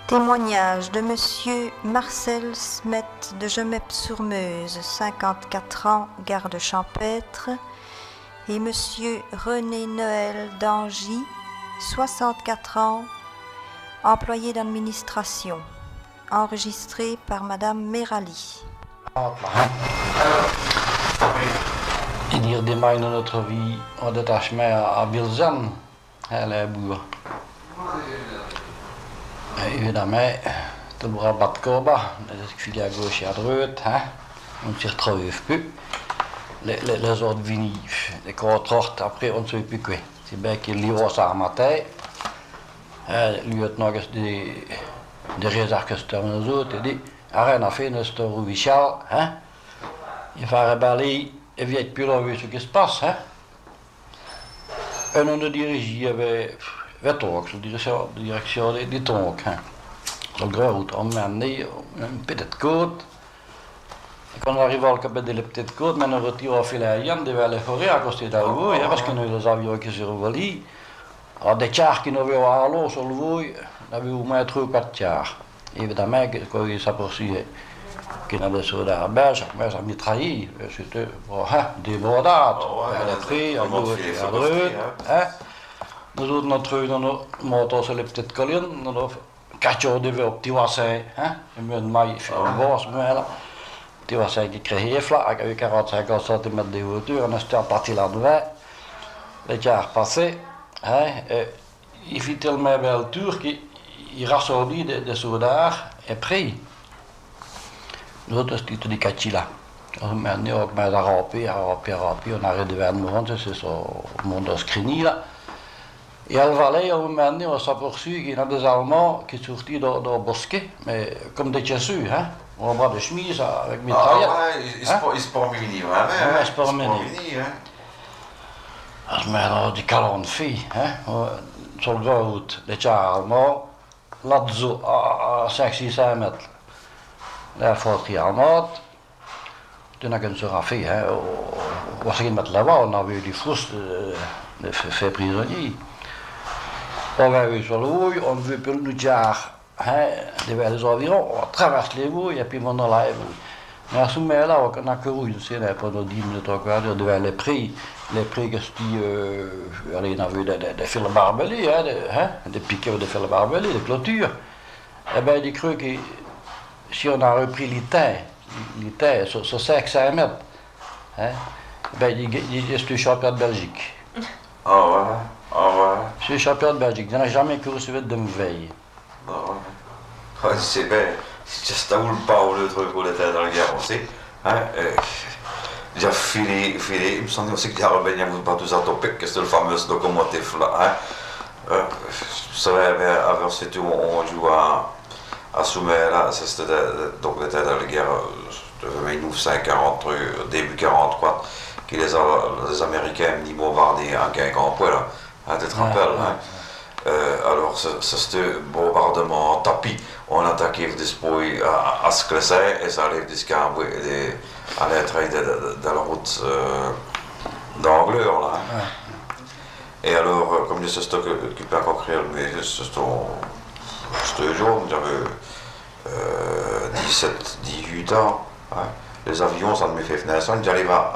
Témoignage de Monsieur Marcel Smet de Gemep-sur-Meuse, 54 ans, garde champêtre, et Monsieur René Noël d'Angy, 64 ans, employé d'administration, enregistré par Madame Merali. Hier démarre notre vie en détachement à Bilzan, à la bourre. Évidemment, tout le rabat de Koba, les filles à gauche et à droite, on ne s'y retrouve plus. Les autres vignes, les contrats, après on ne sait plus quoi. C'est bien qu'il y a ça à matin. Le lieutenant des réserves que c'était nous autres, il dit, arrête, on a fait notre Rouvichal, il va reballer, et vient plus là, ce qui se passe. Et on a dirigé, il y avait Vetorx, la direction des tonks. Sur le grand route, on m'a amené une petite côte. Et quand on arrive au cap de la petite côte, on retire au fil à Yann devant la forêt à côté d'Alvo, parce qu'on a eu les avions qui se revolent. Alors des chars qui n'avaient pas à l'eau sur le voie, on avait au moins 3 ou 4 chars. Évidemment, quand ils s'aperçuaient qu'il y avait des soldats à Belge, mais ça mitraillait. C'était des bordades. Elle a pris, à gauche et à droite. Nous autres, notre moto sur les petites collines, nous avons 4 jours de au petit bassin, un peu de maille, un boss, là. Petit bassin qui créait là, avec 45 cm de hauteur, on était parti là-devant. Les cars passaient, il fit tellement belle tour qu'il rassemblait des soldats et pris. Nous autres, c'était des cachis-là. Maintenant, on commence à ramper, on arrête devant le monde, c'est ça, le monde de Scrini, là. Et à Valais, à un moment donné, on s'est aperçu qu'il y a des Allemands qui sortaient dans le bosquet, mais comme des chasseurs, on bras de chemise avec mitraillettes. Ils se portent mini, vraiment. Oui, ils se portent mini. On a des calons de filles, sur le grand route, les chars allemands, là-dessous, à 500-600 mètres, la forterie allemande. Toen heb ik een soort fait, was ik met là-bas, on avait eu des fous de faits prisonniers. On va aller sur le voie, on veut plus nous dire, devant les environs, on traverse les voies et puis on a la voie. Mais à ce moment-là, on a couru, pendant 10 minutes encore, devant les prix que c'était, on a vu des fils barbelés, des piquets de fils barbelés, des clôtures. Eh bien, il cru que si on a repris les terres sur 500 mètres, ben, il est champion de Belgique. Ah ouais. Je suis champion de Belgique, je n'ai jamais couru si vite de me veille. Ah ouais. C'est bien, c'est un pas le truc pour les terres dans la guerre aussi. J'ai filé, il me semble aussi que j'ai revenu à vous pas tous atopiques, que c'est le fameux locomotive là. Vous savez, avant c'était où on joue à Soumet là, c'était donc les terres dans la guerre de 1940, début 44, que les Américains m'ont bombardé en Guingamp là. Tu te rappelles, alors c'était bombardement tapis. On attaquait des spoils à Sclessin et ça allait jusqu'à l'entrée de la route d'Anglure là. Et alors, comme je sais que tu peux encore créer, mais c'était jeune, j'avais 17-18 ans. Les avions, ça ne me fait venir ça, j'arrive à.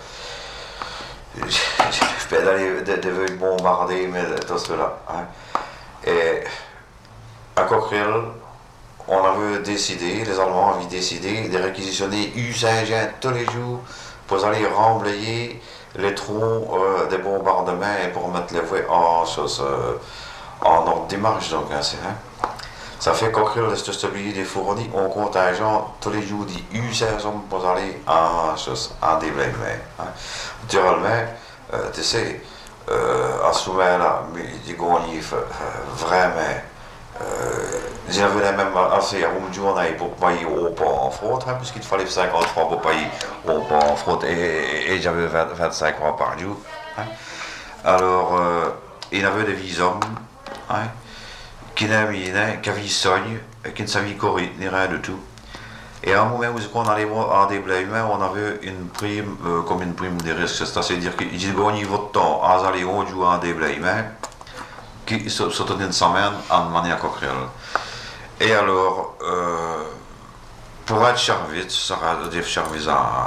Je vais aller bombarder, mais tout cela. Et à Coquerel, on avait décidé, les Allemands avaient décidé de réquisitionner U-5 tous les jours pour aller remblayer les trous des bombardements et pour mettre les voies en ordre de marche. Donc, ça fait Coquerel reste stabilisé des fournis en contingent tous les jours des U-5 pour aller en déblaiement. Naturellement, tu sais, à ce moment-là, j'ai gagné vraiment. J'avais même assez à une journée pour payer au port en fraude, puisqu'il fallait 50 francs pour payer au port en fraude et j'avais 25 francs par jour. Alors, il y avait des visums qui avaient sogne, qui ne savaient courir, ni rien du tout. Et à un moment où on allait en déblaiement, on avait une prime, comme une prime de risque, c'est-à-dire que j'ai gagné votre temps à aller au jour en déblaiement, qui se tenait une semaine en manière Coquerel. Et alors, pour être service, ça va dire service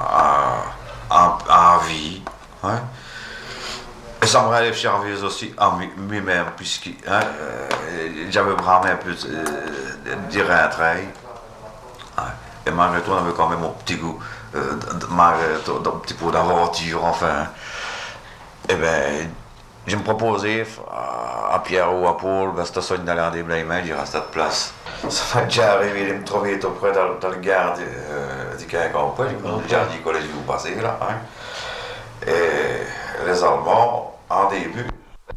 à vie. Hein? Et ça me relève service aussi à lui-même, puisque j'avais bramé un peu de rentrée. Et malgré tout, on avait quand même mon petit goût, malgré tout, un petit peu d'aventure, enfin. Et bien, je me proposais à Pierre ou à Paul, ben, c'était ça d'aller en déblayement, il reste à cette place. Ça m'est déjà arrivé de me trouver tout près dans le gare du Quincampoix, j'ai déjà dit collège vous passez là. Hein. Et les Allemands, en début,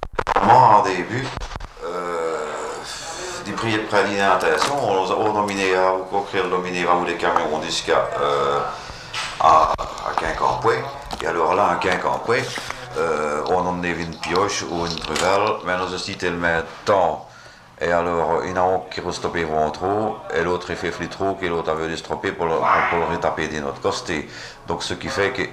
des prix de préalimentation, on nominé à ou des camions jusqu'à à Quincampoix. Et alors là, à Quincampoix, on en avait une pioche ou une truvelle, mais nous aussi tellement temps. Et alors, il y en a un qui restopé trop, et l'autre il fait trop, et l'autre avait stopper pour le retaper de notre côté. Donc, ce qui fait que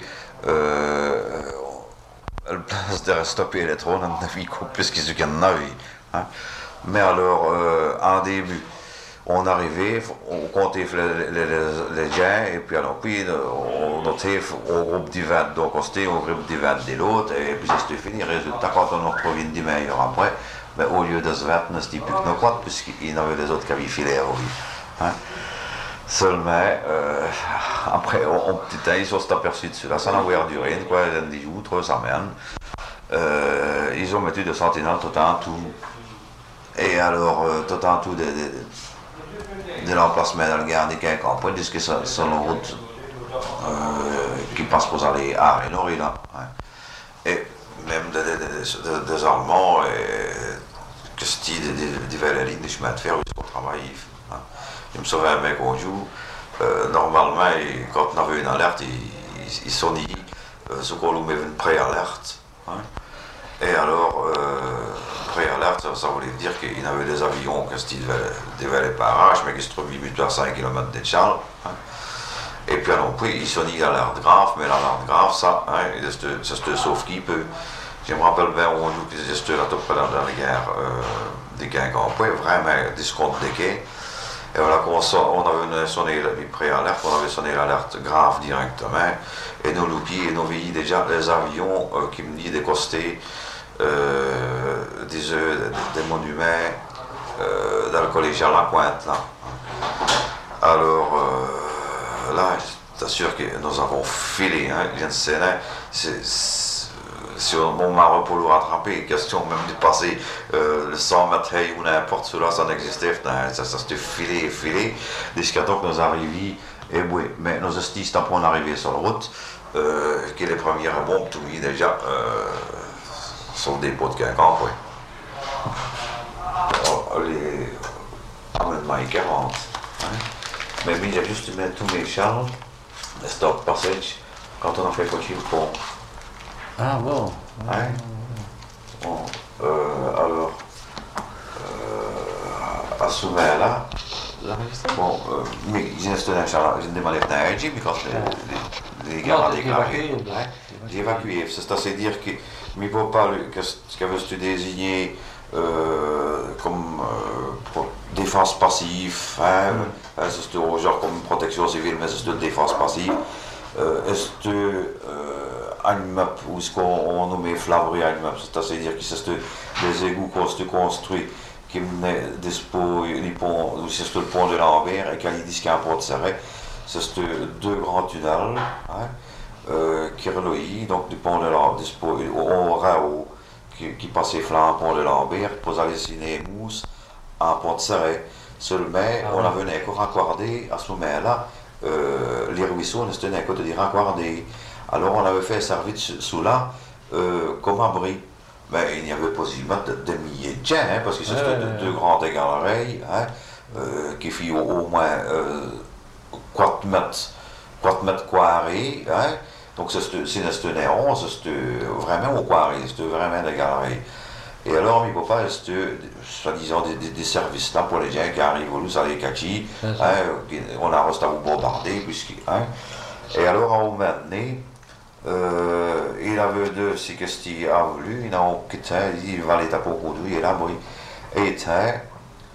la place de stopper les trop, on a vu plus qu'il y en avait. Hein. Mais alors, en début, on arrivait, on comptait les gens, et puis alors, puis on notait au groupe du 20, donc on était au groupe du 20 de l'autre, et puis c'était fini. Résultat, quand on a retrouvé une demi-heure après, mais au lieu de ce 20, on n'était plus que nos quatre, puisqu'il y en avait les autres qui avaient filé à oui. Hein. Seulement, après, on petit temps, ils se sont aperçus dessus, là, ça n'a pas duré, quoi, 10 jours, 3 semaines. Ils ont mis 2 sentinelles tout en tout. Et alors, tout en tout de l'emplacement dans le gare des Quincampoix, puisque c'est une route qui passe pour aller à Rennes, là. Hein. Et même des Allemands, que c'était des lignes de chemin de fer jusqu'au travail. Hein. Je me souviens, un mec, on joue, normalement, quand on avait une alerte, il sonnait, ce qu'on nous met une pré-alerte. Hein. Et alors, pré-alerte, ça voulait dire qu'il y avait des avions qui devaient les parages, mais qui se trouvaient à 5 km de Charles. Hein. Et puis, alors, puis, il sonnait l'alerte grave, mais l'alerte grave, ça, hein, c'est sauf qui peut. Je me rappelle bien, on joue que c'était là tout près dans la guerre des Quincampoix, vraiment discompte des quais. Et voilà, on avait sonné les pré-alertes, on avait sonné l'alerte grave directement. Et nos loupiers, et nous voyions déjà les avions qui me disaient décoster des monuments dans le collégial à Pointe. Là. Alors là, je t'assure que nous avons filé, hein, il y a une scène, si on m'a pour le rattraper, question même de passer le 100 mètres ou n'importe cela, ça n'existait, ça s'était filé, jusqu'à temps que nous arrivions, et oui, mais nous assistons pour en arriver sur la route, que les premières bombes, tout mis déjà sur le dépôt de Quincampoix. Les amendements 40, hein. Mais il y a juste mettre tous mes charles, le stop passage, quand on a fait coacher le pont. Ah bon. Hein? Bon, alors, à ce moment-là, bon, mais j'ai demandé à Edgy, mais quand les gars ont déclaré, j'ai évacué. C'est à dire que mes papa, ce qu'avait été désigné comme défense passive, hein, c'est genre comme protection civile, mais c'est une défense passive. Un immeuble où ce qu'on nommait Flavry un immeuble, c'est-à-dire que c'est des égouts qu'on se construit qui menaient des ponts, c'est le pont de Lambert et qu'il disent qu'il y a un pont de Serret, c'est 2 grands tunnels hein, qui relient donc du pont de Lambert au Rao qui passait flanc pont de Lambert pour aller signer Mousse en pont de Serret. Seulement, on avait encore raccordé à ce moment-là les ruisseaux, on était un côté de raccordé. Alors on avait fait servir sous là comme abri. Mais il y avait possiblement des milliers de gens, hein, parce que c'était 2 grandes galeries hein, qui firent au moins 4 mètres carrés. Hein. Donc c'était néron, c'était vraiment au carré, c'était vraiment des galeries. Et alors mes papas, c'était soi-disant des services là pour les gens qui arrivent au ça les catchis, hein, on a resté à vous bombarder, hein. Et alors à un moment donné, il avait deux, c'est que ce qu'il a voulu, il a quitté, il va aller taper au coup de et là, et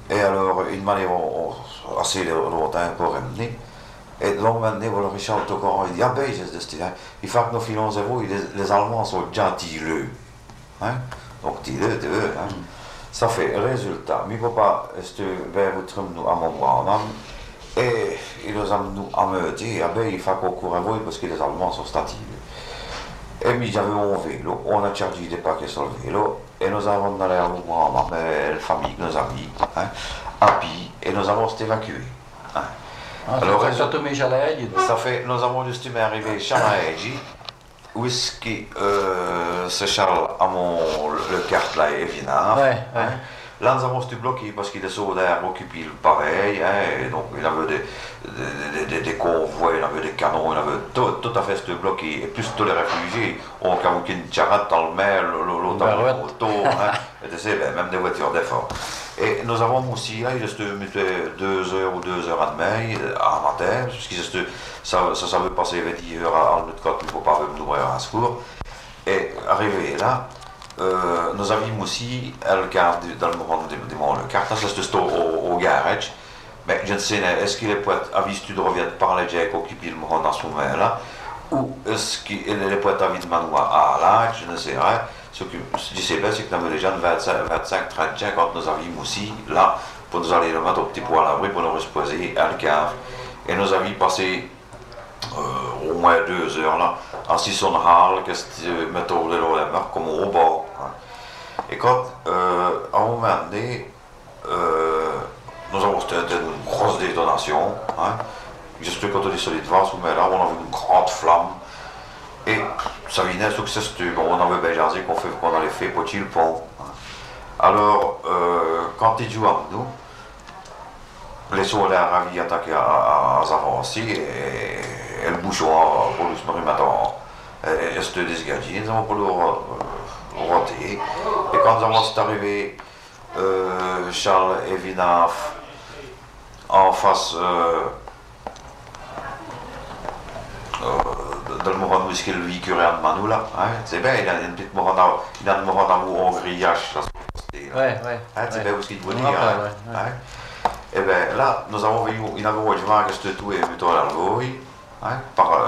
Et alors, une manière assez longtemps pour ramener. Et donc maintenant, voilà, Richard Tocoran, il dit, ah ben, il faut que nos filons zéro, les Allemands sont gentils, hein? Donc, dis-le, hein? Ça fait résultat. Mais papa, est-ce que vers nous à mon bras, et il nous a nous à me dire, ah ben, il faut qu'on court à vous parce que les Allemands sont statiles. Et puis j'avais mon vélo, on a chargé des paquets sur le vélo, et nous avons allé à mon bras, ma belle famille, nos amis, hein, à pied, et nous avons évacué. Hein. Alors, ça fait, nous avons juste arrivé à Chalaïgi, où est-ce que c'est Charles à le carte là est Vinard. Ouais, hein. Là, nous avons été bloqués parce que les soldats occupaient le pareil, hein, et donc il y avait des convois, il y avait des canons, il y avait tout à fait bloqué. Et plus tous les réfugiés, on a une charrette dans le mer, l'autre auto, hein, même des voitures d'effort. Et nous avons aussi, là, il restait 2 heures ou 2 heures et demie à matin, parce que ça veut passer 20 heures à notre côté, il ne faut pas nous ouvrir un secours. Et arrivé là, nous avions aussi le carte dans le moment le carte, c'est au garage. Mais je ne sais pas, est-ce qu'il est poète à vie de revenir par les Jack occupé le moment dans ce moment-là, ou est-ce qu'il est poète à vie de Manoua à l'âge, je ne sais pas. Ce que je sais pas, c'est que nous avons déjà 25, 30 Jack quand nous avions aussi là, pour nous aller le mettre au petit poil à l'abri pour nous reposer à le cave. Et nous avions passé au moins 2 heures là, assis sur une halle, mettons le la mer comme au bord. Hein. Et quand, à un moment donné, nous avons une grosse détonation, hein. Juste quand on est sur les devants, là, on a vu une grande flamme. Et ça venait sur que c'était, bon, on avait bien jasé qu'on allait faire pour le pont. Hein. Alors, quand ils jouent à nous, les soldats avaient attaqué à avancer et le bouchon pour nous remettre et se désgager, nous avons pas le rater. Et quand nous avons arrivé, Charles et Vinaf en face dans le moment où il le véhicule de Manou là, hein, c'est bien, il a une petite moment en grillage, ça se ouais, hein, c'est bien où il doit dire. Hein. Et bien là, nous avons vu, il avait vu que c'était tout et plutôt à l'algouille, hein, par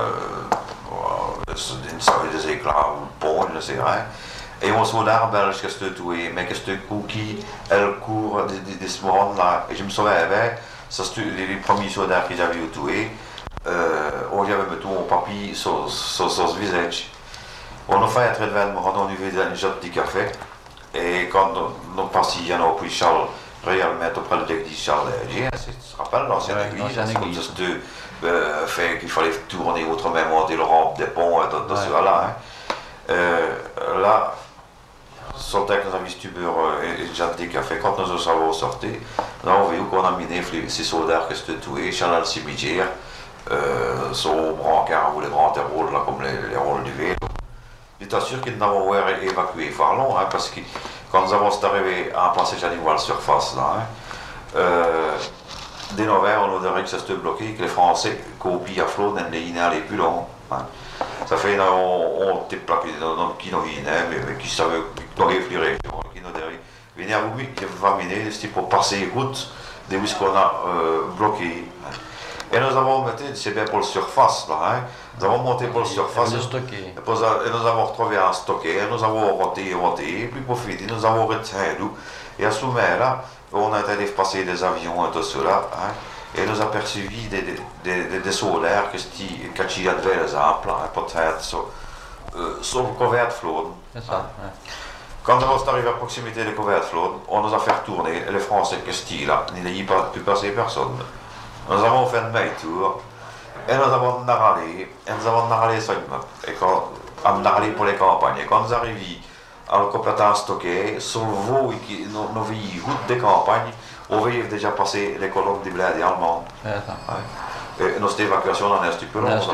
des éclats ou pont, je ne sais rien. Et on soldat belge que c'était tout, mais que c'était cookie, elle court de ce moment-là. Et je me souviens, ça c'était les premiers soldats qu'ils avaient tués. On y avait mis tout mon papier sur ce visage. On a fait un trait de vêtement, on a vu une jotte de café. Et quand on passait, il y en a puis Charles, réellement auprès de l'église Charles Léger, tu te rappelles l'ancienne église, fait qu'il fallait tourner autrement, monter le rampe des ponts, tout cela. Hein. Là, sortait avec nos amis stubeurs et une jotte de café, quand nous avons sorti, là on voyait qu'on a miné ces soldats qui étaient tués, Charles le cimetière. Sur brancard ou les grands rôles là comme les rôles du vélo. J'étais sûr qu'ils n'avaient pas évacué Farlon, hein, parce que quand nous avons arrivé à passer à la surface là, hein, dès novembre on a dit que ça s'était bloqué, que les Français copient à flot n'allaient plus long. Hein. Ça fait on était plaqué dans qui nous venait, mais qui savait qui nous réfléchir, qui nous venait à vous, qui va mener, c'était pour passer route de où qu'on a bloqué. Hein. Et nous avons monté, c'est bien pour la surface, là, hein. Nous avons monté pour la surface, et nous avons retrouvé un stocké, nous avons roté, et puis pour finir, nous avons retenu l'eau. Et à ce moment-là, on a allé passer des avions et tout cela, hein, et nous avons perçu des soldats qui avaient les exemples, hein, peut-être sur le couvert de flot. C'est ça, hein. Quand nous sommes arrivés à proximité des couverts de flot, on nous a fait tourner, les Français qui là, il n'y a pas pu passer personne. Nous avons fait un demi-tour et nous avons narré ça. Et quand on a narré pour les campagnes, et quand nous arrivons à complètement stocké, sur le veau, nos vies routes des campagnes, on voyait déjà passer les colonnes des blindés allemands. Et notre évacuation en est un petit peu longue.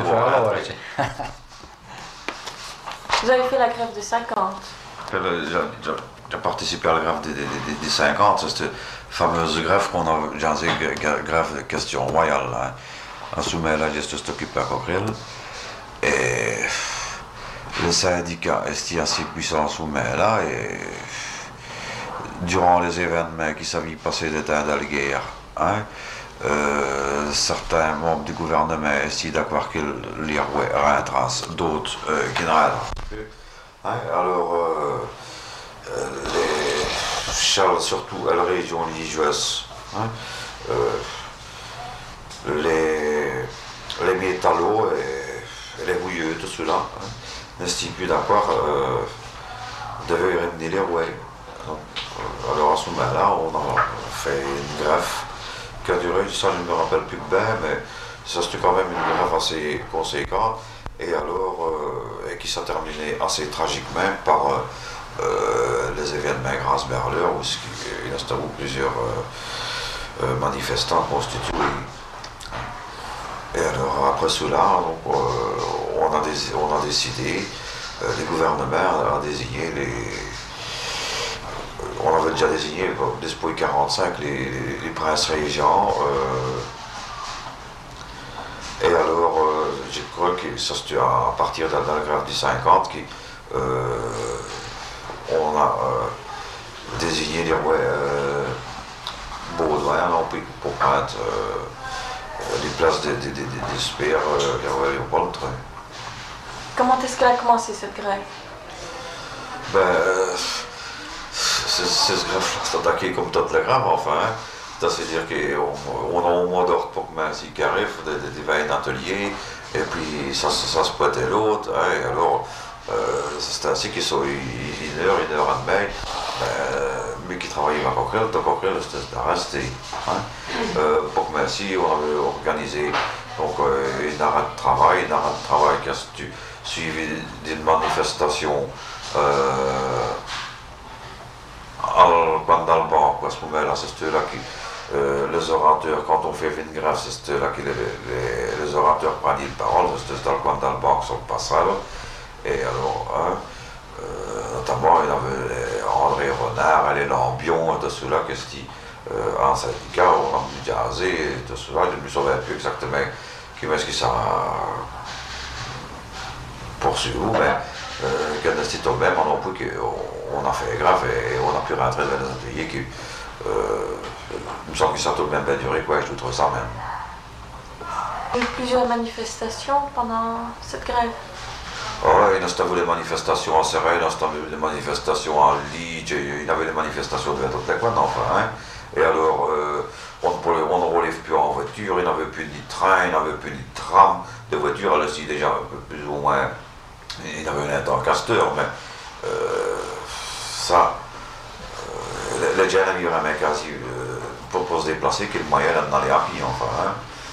Vous avez fait la grève de 50. J'ai participé à la grève des 50, c'est cette fameuse grève qu'on a, grève de question royale. Hein. En soumet là, j'étais occupé à Coquerel. Et le syndicat est assez puissant en soumet là, et durant les événements qui s'avaient passé d'état de la guerre, hein, certains membres du gouvernement essaient d'avoir qu'ils les retracent, d'autres qui ne retracent plus. Hein, alors, les Charles, surtout à la région religieuse, hein, les métallos et les rouilleux, tout cela, hein, n'estiment plus d'accord devaient ramener les rouets. Alors à ce moment-là, on a fait une greffe qui a duré, ça je ne me rappelle plus bien, mais ça c'était quand même une greffe assez conséquente, et alors et qui s'est terminée assez tragiquement par les événements Grasberler, où il y a plusieurs manifestants constitués. Et alors après cela, donc, on a décidé, les gouvernements ont désigné on avait déjà désigné depuis 1945 les princes régents. Et alors, je crois que ça c'était à partir de la grève du 50 on a désigné les rois Baudouin pour prendre les places des spires, les rois Léopold. Comment est-ce qu'elle a commencé cette grève? Ben, cette grève-là s'est attaquée comme toute la grève, enfin. Hein. C'est-à-dire qu'on a au moins d'ordre pour que Merci qui arrive, des veilles d'atelier, et puis ça se pointait l'autre. Hein, et alors, c'était ainsi qu'ils sont une heure et demie, mais qui travaillaient à Coquerel, c'était resté. Hein. Pour que Merci, on avait organisé donc, une arrêt de travail qui a suivi d'une manifestation dans le banc, à ce moment-là, c'est ceux-là qui, les orateurs, quand on fait une grève, c'est ceux-là qui les orateurs prennent la parole, c'est dans le coin dans le banc sur le passage. Et alors, hein, notamment, il y avait André Renard, les Lambion, tout ceux-là qui en syndicat, on a dû jaser, et tout cela, je ne me souviens plus exactement qui est-ce qui s'en poursuivi, mais quand c'était au même, on a fait grave et on a pu rentrer dans les ateliers qui, il me semble qu'ils sont tout de même bien duré, quoi, je trouve ça même. Il y a eu plusieurs manifestations pendant cette grève. Oui, il y a eu des manifestations en Serail, il y a eu des manifestations en Ligue, il y avait des manifestations de toutes les coins, enfin. Hein. Et alors, on ne roulait plus en voiture, il n'y avait plus ni train, il n'y avait plus ni tram. De voitures, elle aussi déjà un peu plus ou moins, il y avait un intercasteur, mais ça, les gens avaient vraiment quasi pour se déplacer, qu'il moyen d'aller à pied, enfin. Hein.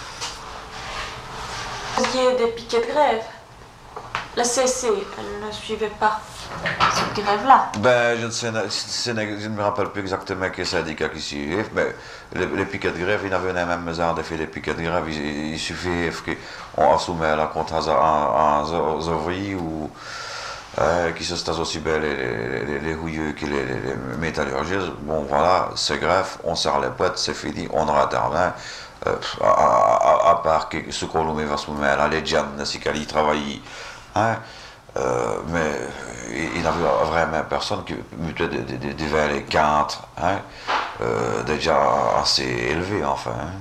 Vous aviez des piquets de grève. La CC, elle ne suivait pas cette grève-là. Ben, je ne me rappelle plus exactement quel syndicat qui suivait, mais les piquets de grève, il y avait même mesure de faire les piquets de grève, il suffit qu'on assume la contre un ouvriers ou qui se stassent aussi bien les rouilleux que les métallurgistes. Bon, voilà, c'est grève, on serre les potes, c'est fini, on aura rien. À part que ce qu'on nous met à ce moment-là, les gens, c'est qu'ils travaillent. Hein, mais il n'y avait vraiment personne qui mettait des vers les quatre, hein, déjà assez élevés, enfin. Hein.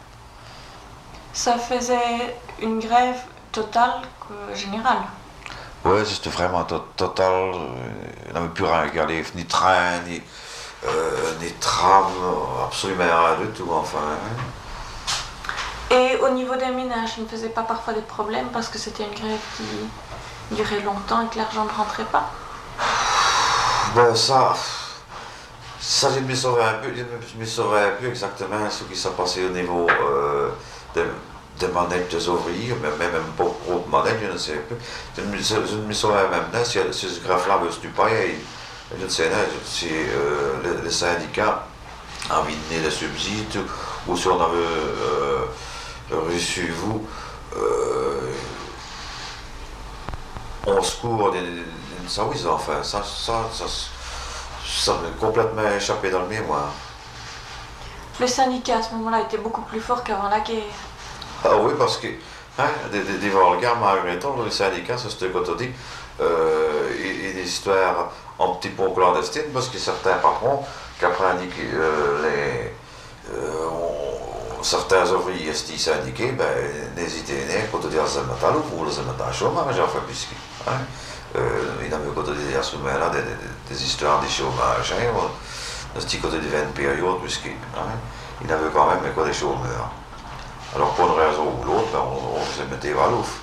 Ça faisait une grève totale générale. Oui, c'était vraiment total. Il n'y avait plus rien à regarder, ni train, ni tram, absolument rien du tout, enfin. Hein. Et au niveau des ménages, il ne faisait pas parfois des problèmes parce que c'était une grève qui durait longtemps et que l'argent ne rentrait pas? Ben ça je me saurais un peu exactement ce qui s'est passé au niveau des manettes des ouvriers, mais même pas trop de manettes, je ne sais plus. Je ne me saurais même pas si ce graphe-là veut se payer. Je ne sais pas si les syndicats ont envie de donner des subsides ou si on avait reçu vous en secours d'une service, enfin, ça m'est complètement échappé dans le mémoire. Le syndicat à ce moment-là était beaucoup plus fort qu'avant la guerre. Ah oui, parce que, hein, des Volgars, malgré tout, le syndicat, ça c'était quand on dit, une histoire un petit peu clandestine, parce que certains patrons qu'après indiquer certains ouvriers qui syndiqués, ben, n'hésitez pas quand on dit à Zemmetal ou pour le Zemmetal chômage, enfin, puisque il y avait quand on dit à Soumela des histoires de chômage, dans ce côté de 20 périodes, puisqu'il y avait quand même quoi, des chômeurs. Alors, pour une raison ou l'autre, ben, on se mettait à l'ouf.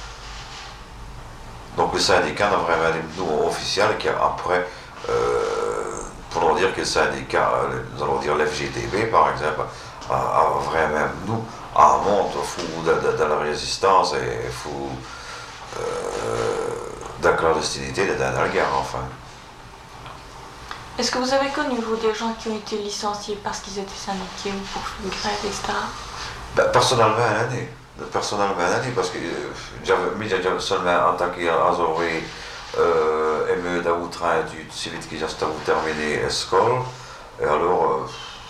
Donc, le syndicat n'a vraiment nous officiel qui après, pour dire que le syndicat, nous allons dire l'FGTB par exemple, a vraiment nous en monte fou de la résistance et fou de la clandestinité de la guerre enfin. Est-ce que vous avez connu vous des gens qui ont été licenciés parce qu'ils étaient syndiqués ou pour une grève, etc. Ben, personnellement une année parce que j'avais seulement attaqué à Azoré et d'Aoutrain du civil qui j'ai terminé l'école et alors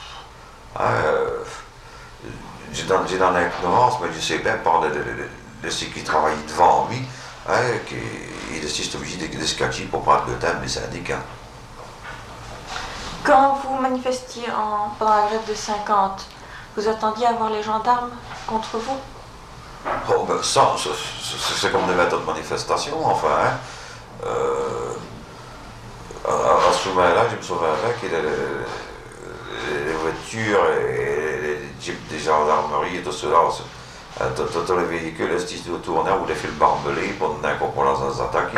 j'ai dans l'ignorance, mais je sais bien par de ceux qui travaillent devant lui, qu'il est obligé de se cacher pour prendre le thème des syndicats. Quand vous manifestiez pendant la grève de 50, vous attendiez à voir les gendarmes contre vous? Oh, ben ça, c'est comme des méthodes de manifestation, enfin. À ce moment-là, je me souviens que les voitures et les jeeps des gendarmeries et tout cela, tous les véhicules qui tournaient ou les fils barbelés pour les attaquer.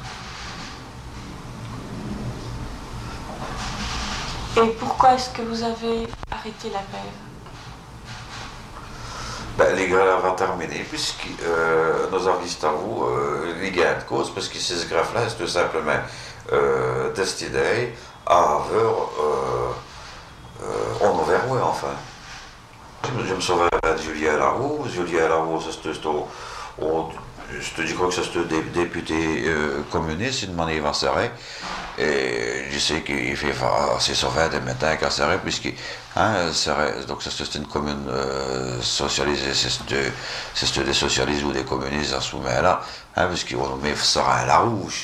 Et pourquoi est-ce que vous avez arrêté la grève? Ben, les grèves ont terminé, puisque nous avons dit à vous les gains de cause, parce que ces grèves-là, c'est tout simplement destiné à avoir on ouvert, enfin. Je me souviens de Julien Larroux, je crois que c'est un député communiste, une manif à Serret, et je sais qu'il fait assez souvent des matins qu'à Serret, puisque donc c'est une commune socialisée, c'est des socialistes ou des communistes à ce moment-là, puisqu'ils ont nommé Serret Larouche.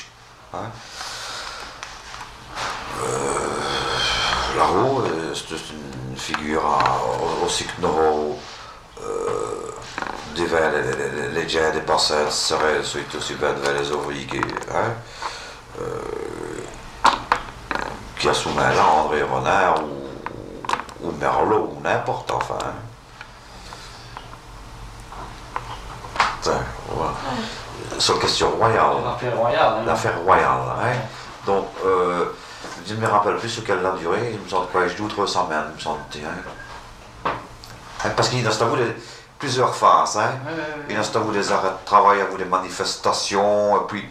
Larroux, c'est une figure aussi que nous les gens des parcelles seraient aussi bien devant les ouvriers qui a soumis là André Renard ou Merlot ou n'importe enfin. Voilà. C'est une question royale. L'affaire royale. Donc, je ne me rappelle plus ce qu'elle a duré, il me semble que je dois 300 mètres, il me semble. Parce qu'il y a plusieurs phases. Il y a des arrêts de travail, des manifestations, et puis.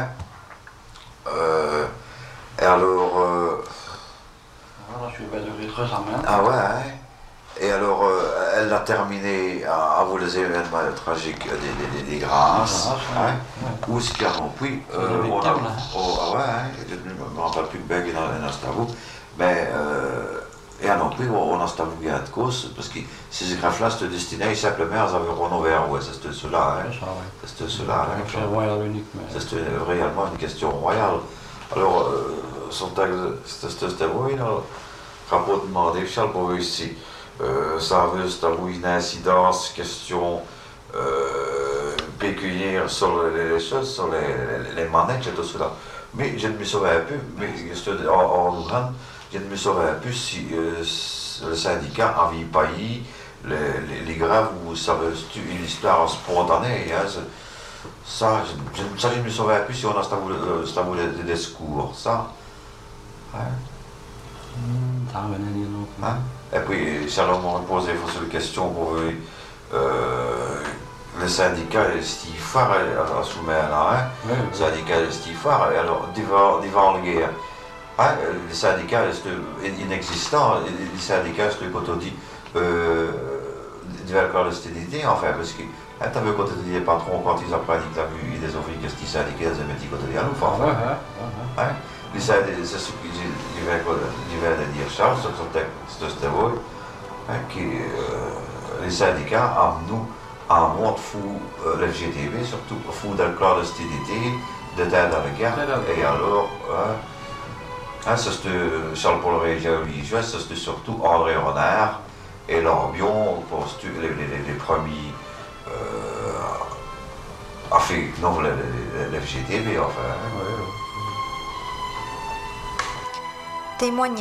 Et alors. Voilà, je suis pas duré 300 mètres. Ah ouais. Et alors, elle a terminé à vous les événements tragiques des grâces. Où est-ce qu'il y a puis on a. Je ne me rappelle plus de Beg et Nastavou, mais. Et non plus, on a Nastavou gain de cause, parce que ces greffes-là, c'était destiné simplement à avoir un verre, c'était cela. C'était cela. C'était réellement une question royale. Alors, son texte, c'était oui, le rapport demandé, Charles pour ici. Ça veut dire une incidence, question pécuniaire sur les choses, sur les manettes et tout cela. Mais je ne me souviens plus, mais en Ouran, je ne me souviens plus si le syndicat avait payé les grèves ou ça veut dire une histoire spontanée. Ça, je ne me souviens plus si on a des discours, ça. Et puis, si on m'a posé une question pour le syndicat Stifar à Soumela, le syndicat Stifar, alors, devant la guerre, les syndicats inexistants, les syndicats, c'est quand on dit de la clandestinité, enfin, parce que tu avais côté des patrons, quand ils apprennent que tu as vu des ouvriers qui sont syndiqués, ils ont mis côté des aloufs, enfin. C'est ce que je viens de dire, Charles, sur son texte de Voy, que les syndicats, nous, en montre fou l'FGTB, surtout fou de la clandestinité, de temps dans la guerre, et alors, Hein, ça c'était Charles-Paul Région, ça c'était surtout André Renard et Lorbion, les premiers. Enfin, non, la FGTB, enfin. Ouais. Témoignage.